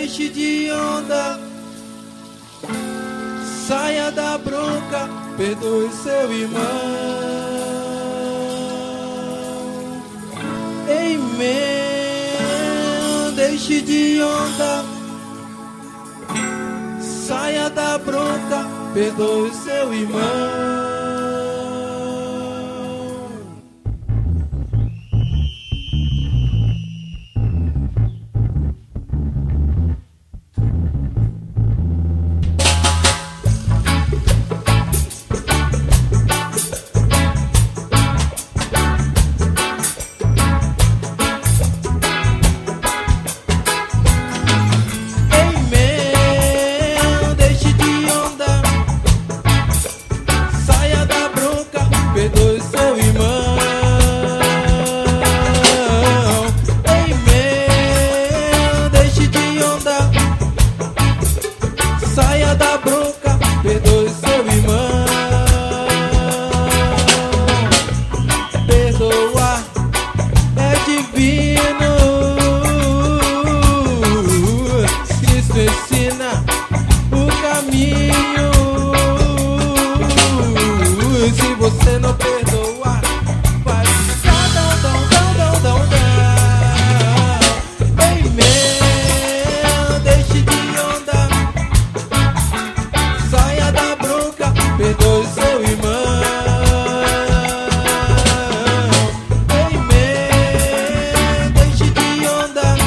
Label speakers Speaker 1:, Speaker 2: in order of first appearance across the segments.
Speaker 1: deixe de onda, saia da bronca, perdoe seu irmão. Ei, man, deixe de onda, saia da bronca, perdoe seu irmão. Saia da bronca, perdoe seu irmão. Perdoar é divino. Cristo ensina o caminho. Se você não perdoar, vai ficar dão. Ei, man, deixe de onda, saia da bronca, perdoe seu irmão. Ei, man, deixe de onda,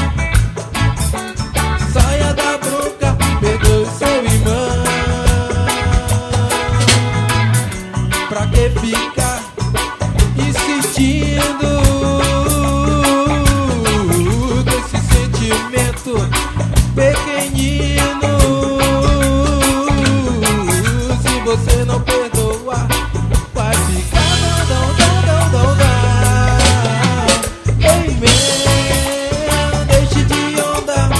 Speaker 1: saia da bronca, perdoe seu irmão. Pra que ficar insistindo desse sentimento pequenino? Você não perdoar, vai ficar dão. Ei, man, deixe de onda,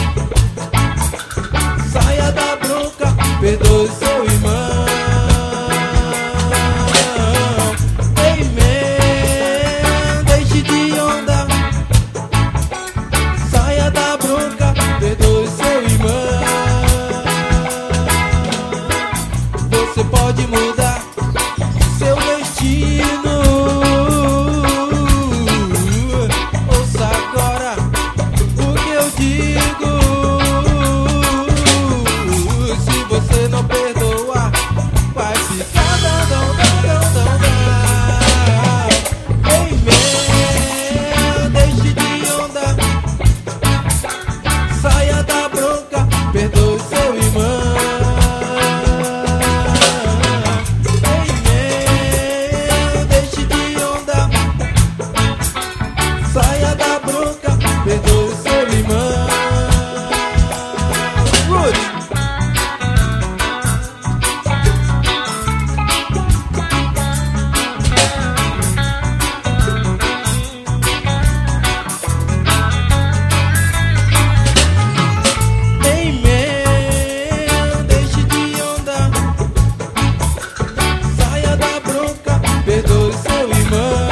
Speaker 1: saia da bronca, perdoe seu irmão. Ei, man, deixe de onda, saia da bronca, perdoe seu irmão. Você pode mudar seu destino. Ouça agora o que eu digo. Se você não perdoar, vai ficar dão. Ei, man, deixe de onda, saia da bronca, perdoe seu irmão. Saia da bronca, perdoe seu irmão. Ei, man, deixe de onda, saia da bronca, perdoe seu irmão.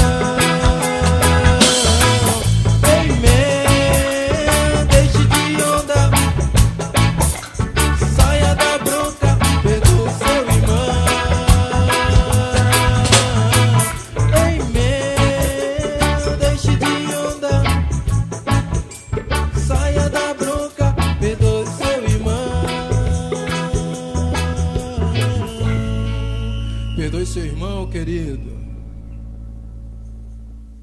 Speaker 1: Saia da bronca, perdoe seu irmão. Perdoe seu irmão, querido.